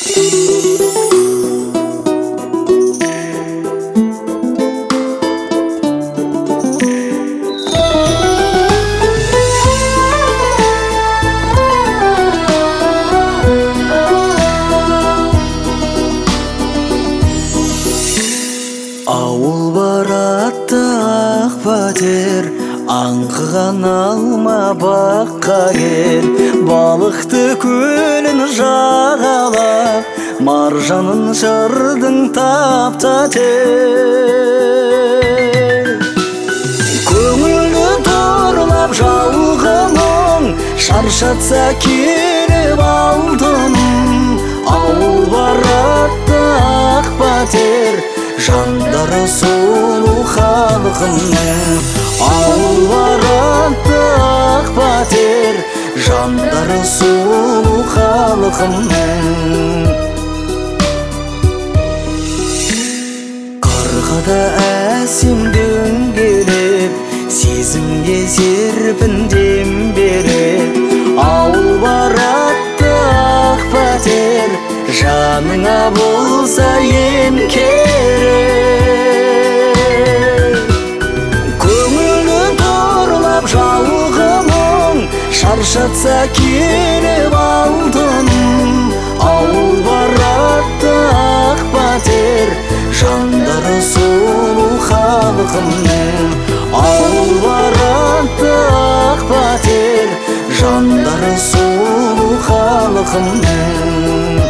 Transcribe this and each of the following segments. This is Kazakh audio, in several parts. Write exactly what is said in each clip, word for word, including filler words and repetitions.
Ауыл баратты ақ пәтер, аңқыған алма баққа кел. Балықты көлін жағалап, маржанын жырдың таптатер. Көңілді торлап жалғының, шаршатса келіп алтыным. Ауыл баратты ақ пәтер, жандары сұлу халқымның. Ауыл баратты ақ пәтер, жандары сұлу халқымның. Қарғада әсем дөңгелеп, сезімге серпіндем беріп. Ауыл баратты ақ пәтер, жаныңа болса ең керек. Көңілі торлап жалғының, шаршатса келіп алтыным. Ауыл баратты ақ пәтер, жандары сұлу халқымның. Ауыл баратты ақ пәтер, жандары сұлу халқымның.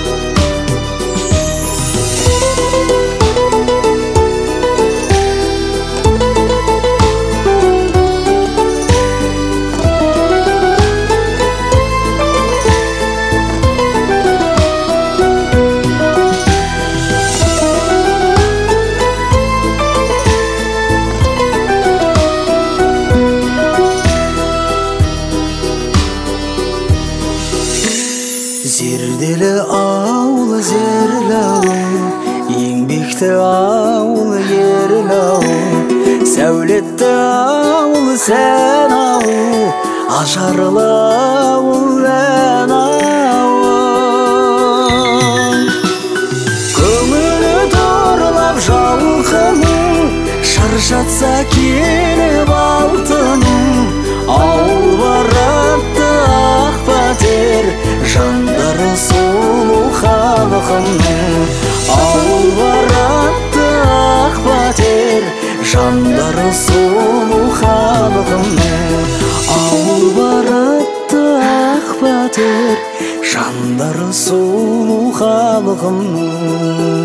Зерделі ауыл зерлі ауыл, еңбекті ауыл ерлі ауыл. Сәулетті ауыл сән ауыл, ажарлы ауыл ән ауыл. Көңілі торлап жалқының, шаршатса келіп алтыным. Ауыл баратты ақ пәтер, жандары сұлу халқымның. Ауыл баратты ақ пәтер, жандары сұлу халқымның. Ауыл баратты ақ пәтер, жандары сұлу халқымның.